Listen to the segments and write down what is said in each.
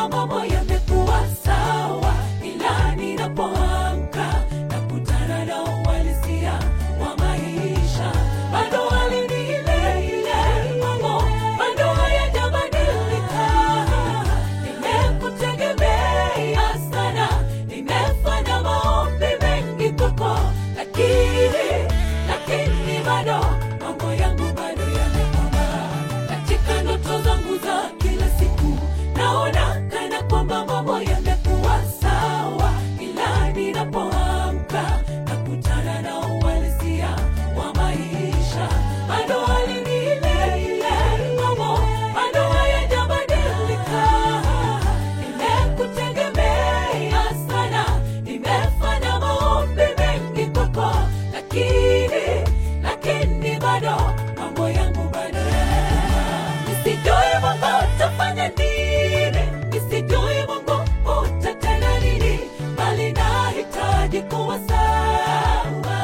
kwamba mambo yamekuwa sawa, ila ninapoamka nakutana na uhalisia wa maisha. Bado hali ni ile ile, mambo bado hayajabadilika. Nimekutegemea sana, nimefanya maombi mengi kwako, lakini bado mambo yangu bado yamekwama. Katika ndoto zangu za kila siku naona kana kwamba mambo yamekuwa sawa, ila ninapoamka nakutana na uhalisia wa maisha. Bado hali ni ile ile, mambo bado hayajabadilika. Nimekutegemea sana, nimefanya maombi mengi kwako, lakini bado mambo yangu bado nisijui Mungu utafanya nini, nisijui Mungu utatenda nini, bali nahitaji kuwa sawa.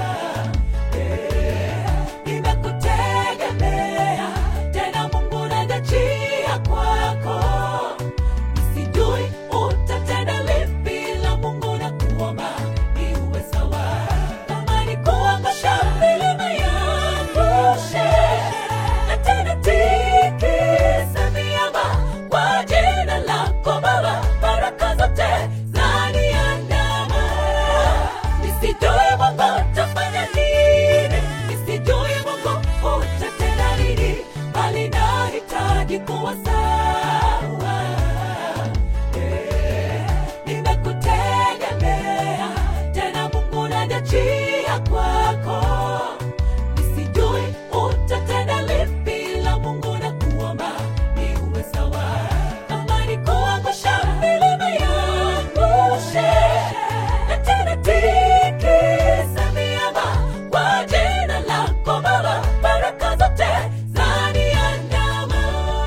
Nimekutegemea tena Mungu, najachia kwako. Nisijui utatenda lipi, la Mungu nakuomba niwe sawa. Kama ni kuangusha milima yangushe, na tena tikisa miamba kwa jina lako Baba, baraka zote zaniandama. Nisijui Mungu utafanya nini, nisijui Mungu utatenda nini, bali nahitaji kuwa sawa. Nimekutegemea tena Mungu, najachia kwako. Nisijui utatenda lipi, la Mungu nakuomba niwe sawa. Kama ni kuangusha milima yangushe, na tena tikisa miamba kwa jina lako Baba, baraka zote zaniandama.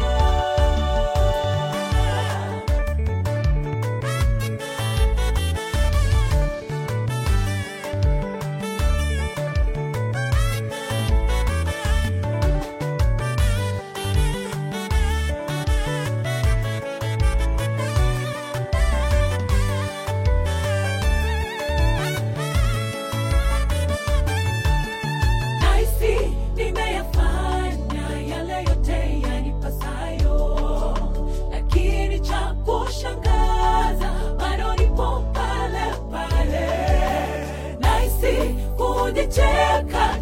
Naisi nimeyafanya yale yote yanipasayo, lakini cha kushangaza bado nipo pale pale. Naisi kujicheka